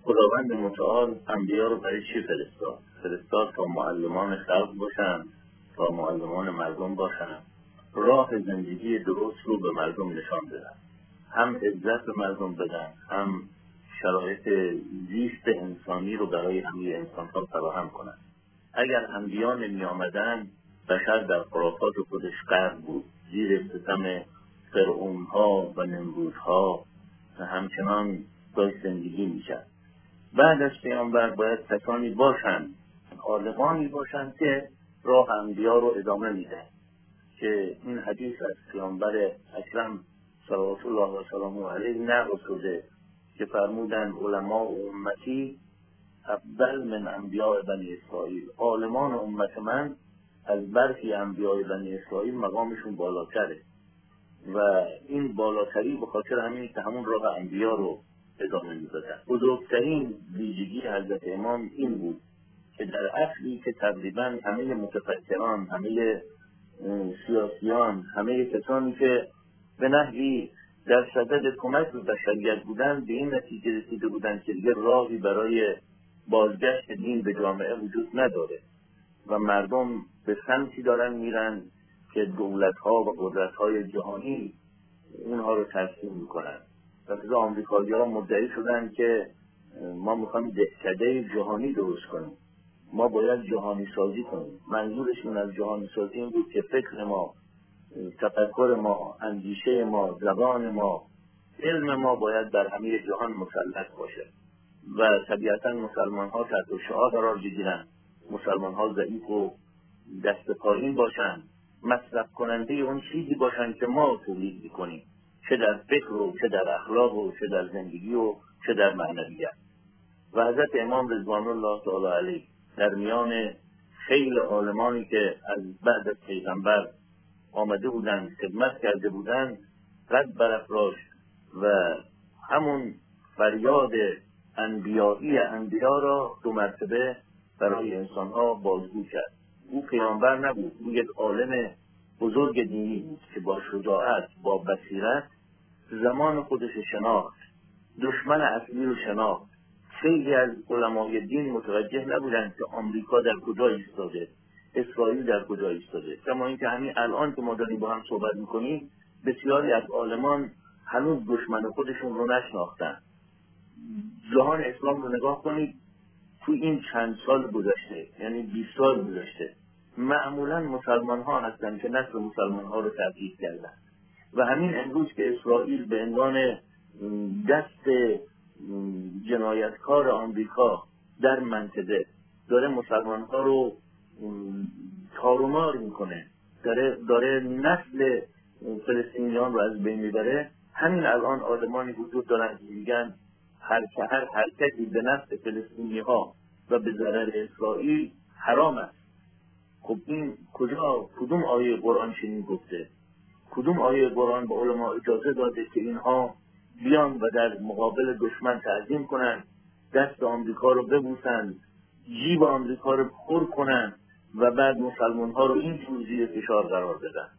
خداوند متعال انبیا رو برای چی فرستاد؟ فرستاد تا معلمان خلق باشن، تا معلمان مردم باشن، راه زندگی درست رو به مردم نشان بدن، هم عزت به مردم بدن، هم شرایط زیست انسانی رو برای همه انسان‌ها فراهم کنن. اگر انبیا نمی آمدن، بشر در خرافات خودش غرق بود، زیر ستم فرعون‌ها و نمرودها همچنان داشت زندگی می‌کرد. بعد از پیامبر باید کسانی باشند، عالمانی باشند که راه انبیا رو ادامه میدن، که این حدیث از پیامبر اکرم صلوات الله و سلامه علیه نقل شده که فرمودند علماء امتی افضل من انبیاء بنی اسرائیل. عالمان امت من از برخی انبیاء بنی اسرائیل مقامشون بالاتره و این بالاتری به خاطر همین که همون راه انبیا رو ادامه میدادن. بزرگترین ویژگی حضرت امام این بود که در اصلی که تقریبا همه متفکران، همه سیاسیان، همه کسانی که به نحوی در صدد کمک به بشریت بودن به این نتیجه رسیده بودن که دیگر راهی برای بازگشت دین به جامعه وجود نداره و مردم به سمتی دارن میرن که دولت‌ها و قدرت‌های جهانی اونها رو تسلیم میکنن. و آمریکایی‌ها مدعی شدن که ما میخوایم دهکده جهانی درست کنیم، ما باید جهانی سازی کنیم. منظورشون از جهانی سازی این بود که فکر ما، تفکر ما، اندیشه ما، زبان ما، علم ما باید در همه جهان مسلط باشه و طبیعتا مسلمان ها تحت شعار قرار بگیرن، مسلمان ها ضعیف و دست پایین باشن، مصرف کننده اون چیزی باشن که ما تولید میکنیم، چه در فکر و چه در اخلاق و چه در زندگی و چه در معنویت. و حضرت امام رضوان الله تعالی علیه در میان خیل عالمانی که از بعد از پیغمبر آمده بودند، خدمت کرده بودند، قد برافراشت و همون فریاد انبیایی انبیا را 2 مرتبه برای انسانها بازگو کرد. او پیامبر نبود، او یک عالم بزرگ دینی بود که با شجاعت، با بصیرت زمان خودش شناخت، دشمن اصلی رو شناخت. خیلی از علمای دین متوجه نبودند که آمریکا در کجا ایستاده، اسرائیل در کجا ایستاده. کما اینکه همین الان که ما داریم با هم صحبت میکنیم بسیاری از عالمان هنوز دشمن خودشون رو نشناختن. جهان اسلام رو نگاه کنید، تو این چند سال گذشته، یعنی 20 سال گذشته، معمولا مسلمان ها هستن که نسل مسلمان ها رو تبعید کردن و همین امروز که اسرائیل به عنوان دست جنایتکار آمریکا در منطقه داره مسلمان ها رو تارومار میکنه، داره نسل فلسطینیان رو از بین میبره، همین الان آدمانی وجود دارن که میگن هر حرکتی به نفع فلسطینی ها و به ضرر اسرائیل حرام است. خب این کدوم آیه قرآن چنین گفته؟ کدوم آیه قرآن به علما اجازه داده که اینها بیان و در مقابل دشمن تعظیم کنن، دست آمریکا رو ببوسن، جیب آمریکا رو پر کنن و بعد مسلمان ها رو این زیر فشار قرار بدن؟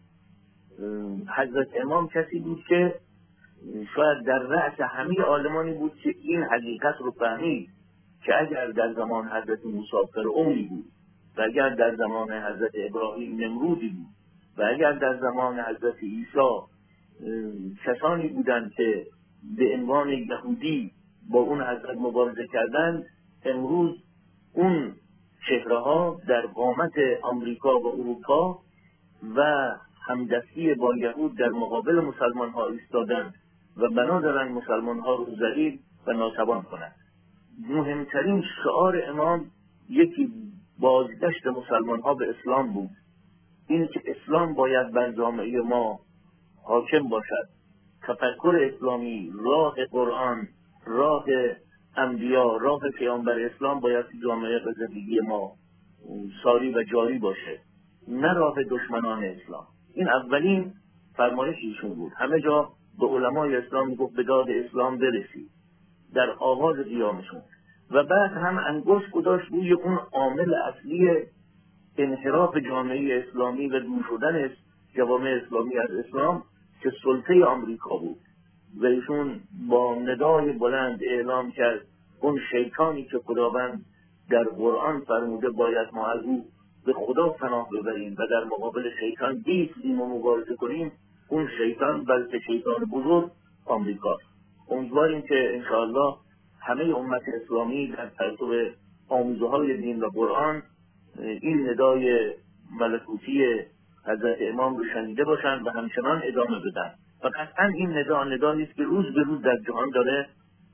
حضرت امام کسی بود که شاید در رأس همه عالمانی بود که این حقیقت رو فهمید که اگر در زمان حضرت موسی فرعونی بود و اگر در زمان حضرت ابراهیم نمرودی بود و اگر در زمان حضرت عیسی کسانی بودند که به عنوان یهودی با اون حضرت مبارزه کردند، امروز اون چهره ها در قامت آمریکا و اروپا و همدستی با یهود در مقابل مسلمان ها ایستادند و بنا دارن مسلمان ها رو ذلیل و ناتوان کنند. مهمترین شعار امام یکی بازگشت مسلمان ها به اسلام بود، این که اسلام باید بر جامعه ما حاکم باشد، تفکر اسلامی، راه قرآن، راه انبیا، راه پیامبر اسلام باید جامعه و زندگی ما ساری و جاری باشه، نه راه دشمنان اسلام. این اولین فرمایش ایشون بود. همه جا به علمای اسلام گفت به داد اسلام برسید در آغاز قیامشون و بعد هم انگشت گذاشت روی اون عامل اصلی انحراف جامعه اسلامی و دور شدن جوامع اسلامی از اسلام که سلطه آمریکا بود و ایشون با ندای بلند اعلام کرد اون شیطانی که خداوند در قرآن فرموده باید ما از او به خدا پناه ببریم و در مقابل شیطان بیستیم و مبارزه کنیم، اون شیطان بلکه شیطان بزرگ آمریکاست. امیدواریم که انشاءالله همه امت اسلامی در پرتو آموزه‌های دین و قرآن این ندای ملکوتی حضرت امام رو شنیده باشند و همچنان ادامه بدن. و قطعا این ندایی است که روز به روز در جهان داره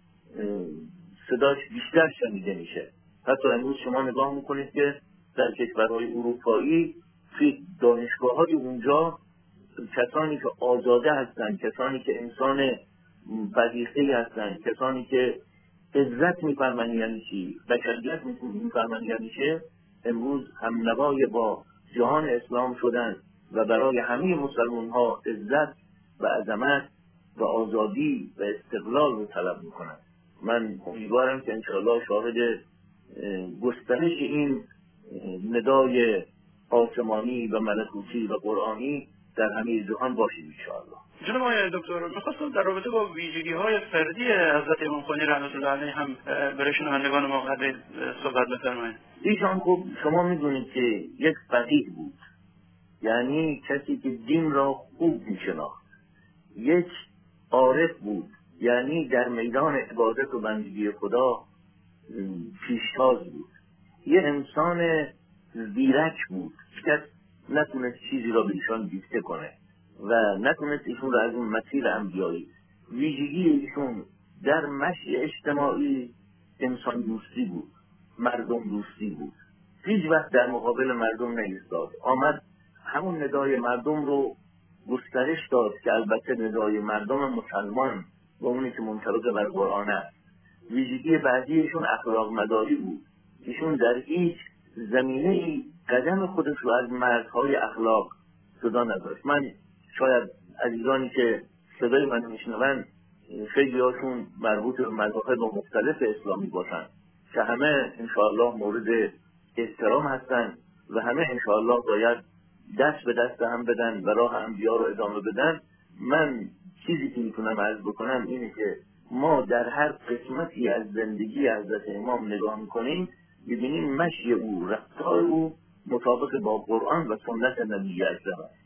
صداش بیشتر شنیده میشه. حتی امروز شما نگاه میکنید که در کشورهای اروپایی توی دانشگاه‌های اونجا کسانی که آزاده هستند، کسانی که انسان بدیخی هستند، کسانی که عزت میفرمند یعنی چی، بشریت میفرمند یعنی چه، امروز هم نوای با جهان اسلام شدن و برای همه مسلمان ها عزت و عظمت و آزادی و استقلال رو طلب میکنند. من امیدوارم که انشاءالله شاهد گسترش این ندای آسمانی و ملکوتی و قرآنی در همه جهان باشیم انشاءالله. جناب آقای دکتر، می‌خواستم در رابطه با ویژگی‌های فردی حضرت امام خمینی رحمت الله علیه هم برای شنوندگان ما قدری صحبت بفرمایید. ایشان خب شما می‌دونید که یک فقیه بود، یعنی کسی که دین را خوب می‌شناخت. یک عارف بود، یعنی در میدان عبادت و بندگی خدا پیشتاز بود. یه انسان زیرک بود، کس نتونست چیزی را به ایشان دیکته کنه و نتونست ایشون را از اون مسیر انبیایی. ویژگی ایشون در مشی اجتماعی انسان دوستی بود، مردم دوستی بود. هیچ وقت در مقابل مردم نایستاد، آمد همون ندای مردم رو گسترش داد که البته ندای مردم مسلمان و اونی که منطبق بر قرآن است. ویژگی بعدی ایشون اخلاق مداری بود. ایشون در هیچ زمینه قدم خودش رو از مرزهای اخلاق جدا نداشت. من شاید عزیزانی که صدای من میشنوند خیلی هاشون مربوط به مذاهب مختلف اسلامی باشند که همه انشاءالله مورد احترام هستند و همه انشاءالله باید دست به دست هم بدن و راه انبیا رو ادامه بدن. من چیزی که میتونم عرض بکنم اینه که ما در هر قسمتی از زندگی حضرت امام نگاه میکنیم ببینیم مشی او، رفتار او مطابق با قرآن و سنت نبی اکرم است.